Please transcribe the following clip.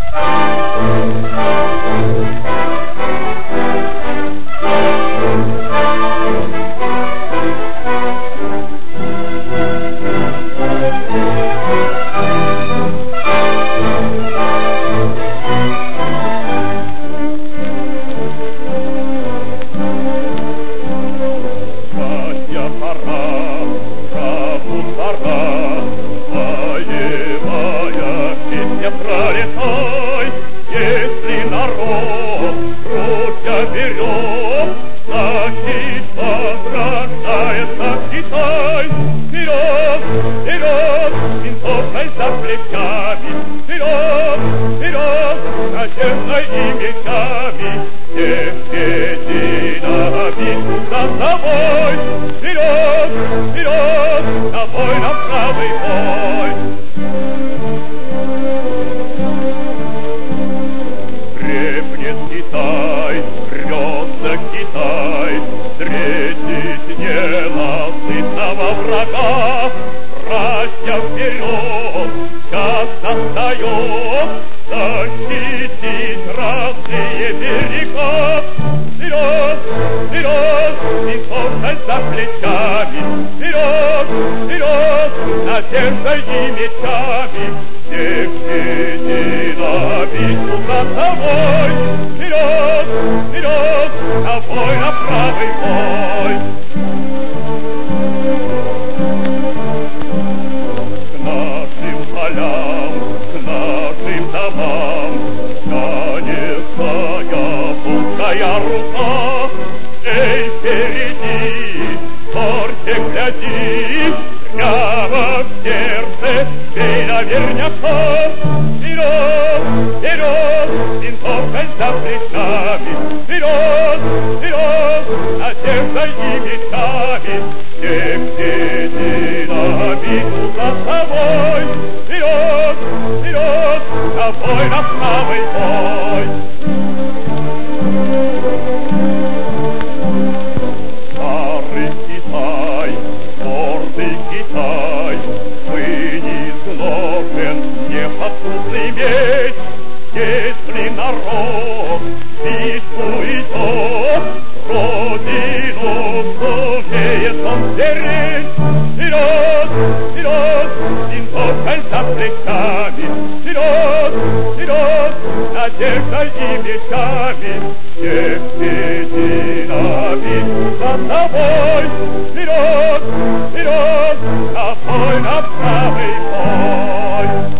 Если народ ручья берет, значит возрождается Китай. Вперед, вперед, винтовкой за плечами, вперед, вперед, надеждой и мечами. Всех едино за собой, вперед, вперед, на бой, на правый бой. Крепнет Китай, рвется Китай, встретить ненасытного врага. Братья, вперед, час настает, защитить родные берега. Вперед, вперед, винтовкой за плечами, вперед, вперед, надеждой и мечами. Всех едино бить за собой, вперед, вперед, на бой, на правый бой. К нашим полям, к нашим домам тянется японская рука. Эй, впереди, зорьте гляди, прямо в сердце бей наверняка. Вперед, вперед, винтовкой за плечами, вперед, вперед, надеждой и мечами. Всех едино бить за собой, вперед, вперед, на бой, на правый бой. Старый Китай, гордый Китай, вынесен неподсудный меч. Если народ битву идет, родину сумеет он стеречь. Вперед, вперед, винтовкой за плечами, вперед, вперед, надеждой и мечами. Всех едино бить за собой, вперед, вперед, на бой, на правый бой.